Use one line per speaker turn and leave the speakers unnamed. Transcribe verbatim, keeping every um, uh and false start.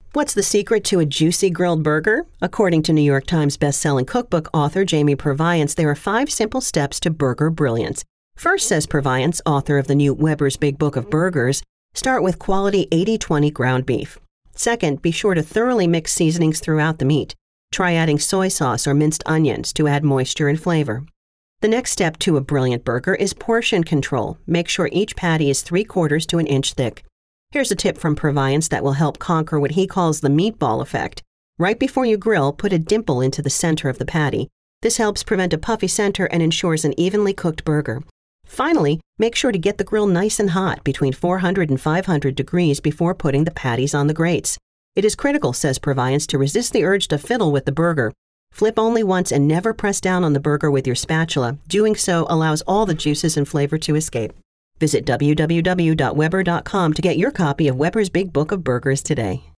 What's the secret to a juicy grilled burger? According to New York Times bestselling cookbook author Jamie Purviance, there are five simple steps to burger brilliance. First, says Purviance, author of the new Weber's Big Book of Burgers, start with quality eighty twenty ground beef. Second, be sure to thoroughly mix seasonings throughout the meat. Try adding soy sauce or minced onions to add moisture and flavor. The next step to a brilliant burger is portion control. Make sure each patty is three quarters to an inch thick. Here's a tip from Purviance that will help conquer what he calls the meatball effect. Right before you grill, put a dimple into the center of the patty. This helps prevent a puffy center and ensures an evenly cooked burger. Finally, make sure to get the grill nice and hot, between four hundred and five hundred degrees, before putting the patties on the grates. It is critical, says Purviance, to resist the urge to fiddle with the burger. Flip only once and never press down on the burger with your spatula. Doing so allows all the juices and flavor to escape. Visit w w w dot weber dot com to get your copy of Weber's Big Book of Burgers today.